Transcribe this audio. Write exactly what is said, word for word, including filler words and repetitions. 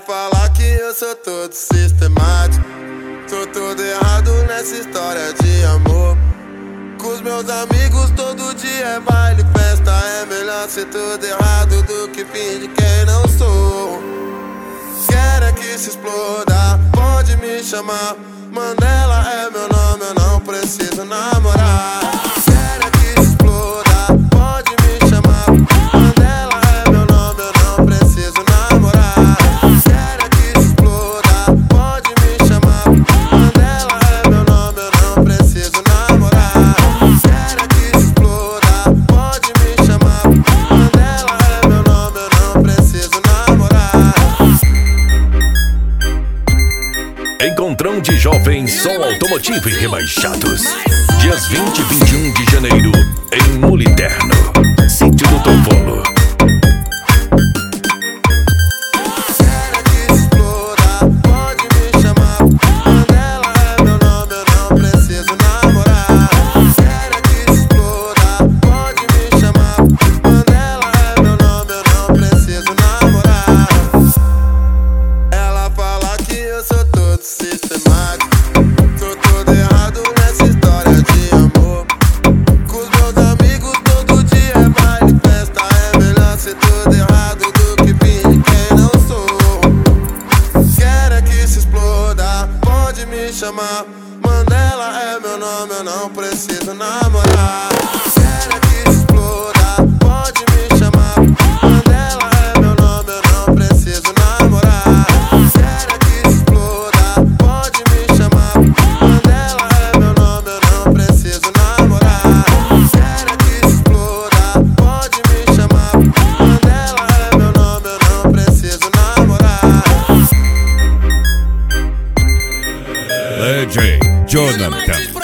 fala que eu sou todo sistemático, sou todo errado nessa história de amor. Com os meus amigos todo dia é baile, festa. É melhor ser tudo errado do que fingir quem não sou. Quero é que se exploda, pode me chamar. Mandela é meu nome, eu não preciso namorar. Quero é que se exploda, pode me chamar. Mandela é meu nome, eu não preciso namorar. Quero é que se exploda, pode me chamar. Mandela é meu nome, eu não preciso namorar. Quero é que se exploda, pode me chamar. Mandela é meu nome, eu não preciso namorar. Encontrão de jovens, som automotivo e rebaixados. Dias vinte e vinte e um de janeiro, em Muliterno, Sítio do Tovolo. Quero que se exploda, pode me chamar. Mandela é meu nome, eu não preciso namorar. Quero que se exploda, pode me chamar. Mandela é meu nome, eu não preciso namorar. Ela fala que eu sou todo sistemático, sou todo errado nessa história de amor. Com os meus amigos todo dia é baile, festa. É melhor ser tudo errado do que fingir quem não sou. Quero é que se exploda, pode me chamar. Mandela é meu nome, eu não preciso namorar. Quero é que se exploda, pode me chamar. Mandela é meu nome, eu não preciso namorar. Quero é que se exploda, pode me chamar. Mandela é meu nome, eu não preciso namorar. Quero é que se exploda, pode me chamar. Mandela é meu nome, eu não preciso namorar. D J Jonathan